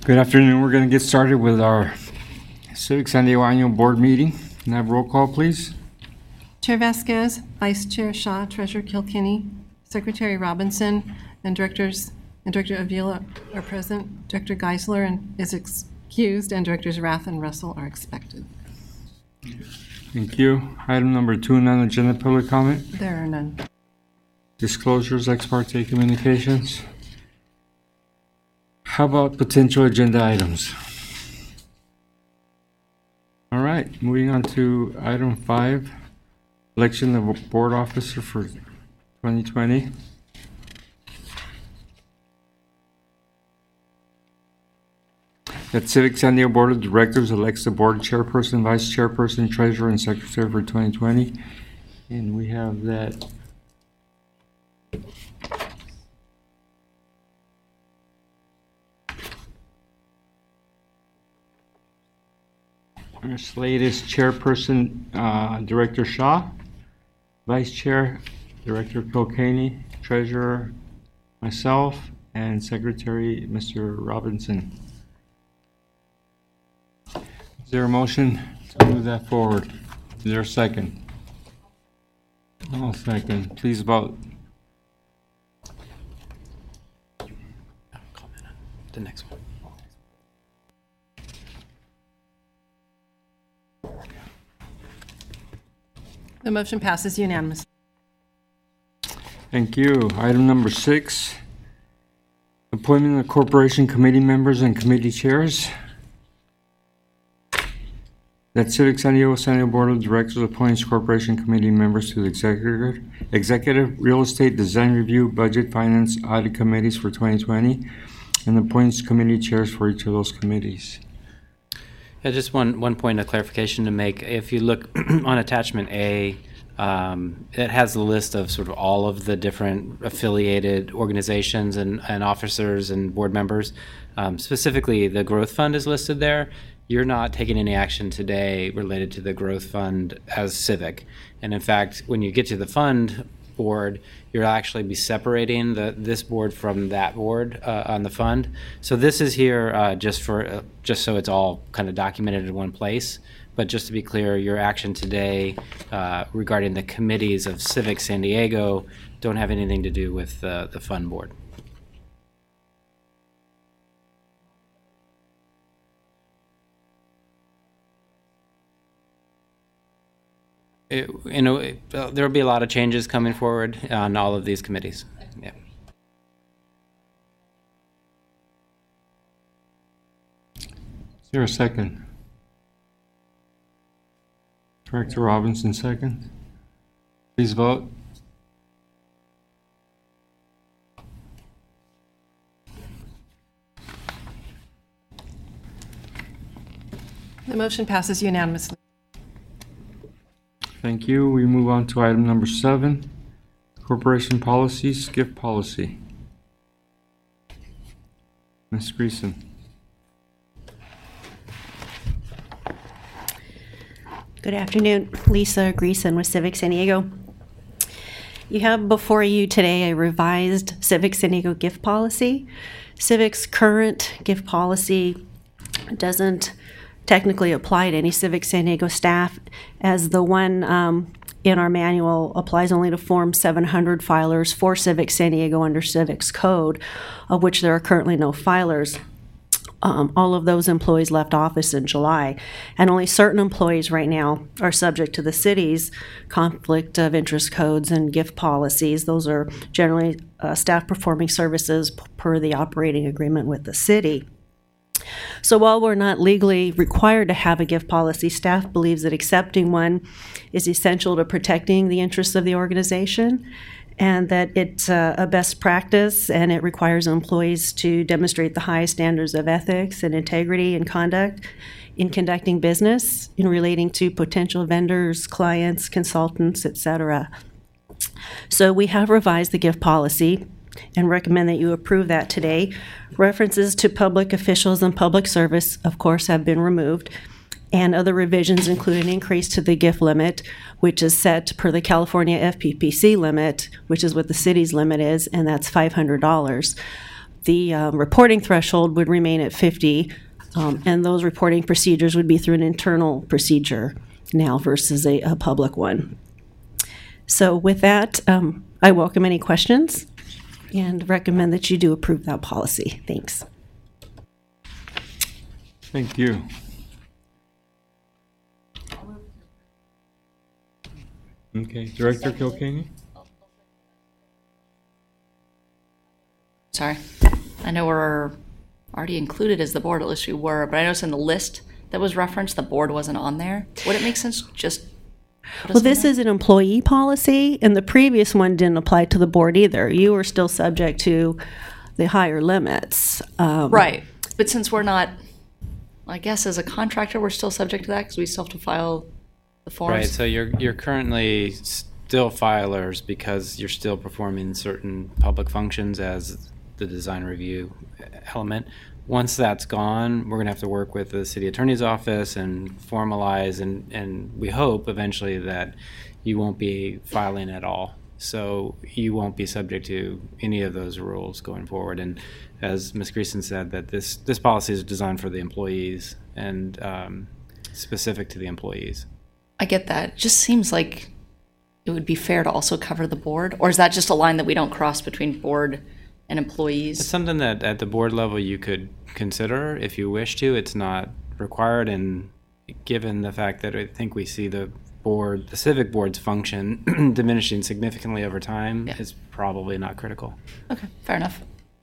Good afternoon. We're going to get started with our Civic San Diego Annual Board meeting. Can I have roll call, please? Chair Vasquez, Vice Chair Shaw, Treasurer Kilkenny, Secretary Robinson, and Director Avila are present. Director Geisler is excused, and Directors Rath and Russell are expected. Thank you. Item number 2, non-agenda public comment. There are none. Disclosures, ex parte communications. How about potential agenda items? All right, moving on to item 5, election of a board officer for 2020. That Civic San Diego Board of Directors elects the board chairperson, vice chairperson, treasurer, and secretary for 2020. And we have that. Our slate is chairperson, Director Shaw, vice chair, Director Kilkenny, treasurer, myself, and secretary, Mr. Robinson. Is there a motion to move that forward? Is there a second? I'll second. Please vote. Comment on the next one. The motion passes unanimously. Thank you. Item number 6, appointment of corporation committee members and committee chairs. That Civic San Diego Board of Directors appoints corporation committee members to the executive real estate design review, budget, finance, audit committees for 2020, and appoints committee chairs for each of those committees. Yeah, just one point of clarification to make. If you look on attachment A, it has the list of sort of all of the different affiliated organizations and officers and board members. Specifically, the Growth Fund is listed there. You're not taking any action today related to the Growth Fund as Civic. And in fact, when you get to the fund board, you'll actually be separating this board from that board on the fund. So this is here just so it's all kind of documented in one place. But just to be clear, your action today regarding the committees of Civic San Diego don't have anything to do with the fund board. There will be a lot of changes coming forward on all of these committees. Yeah. Is there a second? Director Robinson, second. Please vote. The motion passes unanimously. Thank you. We move on to item number 7, corporation policies, gift policy. Ms. Greason. Good afternoon. Lisa Greason with Civic San Diego. You have before you today a revised Civic San Diego gift policy. Civic's current gift policy doesn't technically apply to any Civic San Diego staff, as the one in our manual applies only to Form 700 filers for Civic San Diego under Civic's code, of which there are currently no filers. All of those employees left office in July, and only certain employees right now are subject to the city's conflict of interest codes and gift policies. Those are generally staff performing services per the operating agreement with the city. So while we're not legally required to have a gift policy, staff believes that accepting one is essential to protecting the interests of the organization, and that it's a best practice, and it requires employees to demonstrate the highest standards of ethics and integrity and conduct in conducting business, in relating to potential vendors, clients, consultants, etc. So we have revised the gift policy and recommend that you approve that today. References to public officials and public service, of course, have been removed, and other revisions include an increase to the gift limit, which is set per the California FPPC limit, which is what the city's limit is, and that's $500. the reporting threshold would remain at 50, and those reporting procedures would be through an internal procedure now versus a public one. So with that, I welcome any questions and recommend that you do approve that policy. Thanks. Thank you. Okay, Director Kilkenny? Sorry. I know we're already included as the board, at least we were, but I noticed in the list that was referenced, the board wasn't on there. Would it make sense just put us Well, on this there? is an employee policy, and the previous one didn't apply to the board either. You were still subject to the higher limits. Right. But since we're not, I guess as a contractor, we're still subject to that because we still have to file the forms. Right, so you're currently still filers because you're still performing certain public functions as the design review element. Once that's gone, we're going to have to work with the city attorney's office and formalize, and we hope eventually that you won't be filing at all. So you won't be subject to any of those rules going forward. And as Ms. Greason said, that this policy is designed for the employees and specific to the employees. I get that. It just seems like it would be fair to also cover the board, or is that just a line that we don't cross between board and employees? It's something that at the board level you could consider if you wish to. It's not required, and given the fact that I think we see the civic board's function diminishing significantly over time, Yeah. it's probably not critical. Okay, fair enough.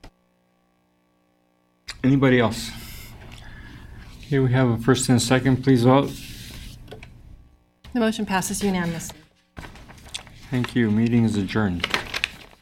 Anybody else? Okay, we have a first and a second. Please vote. The motion passes unanimously. Thank you. Meeting is adjourned.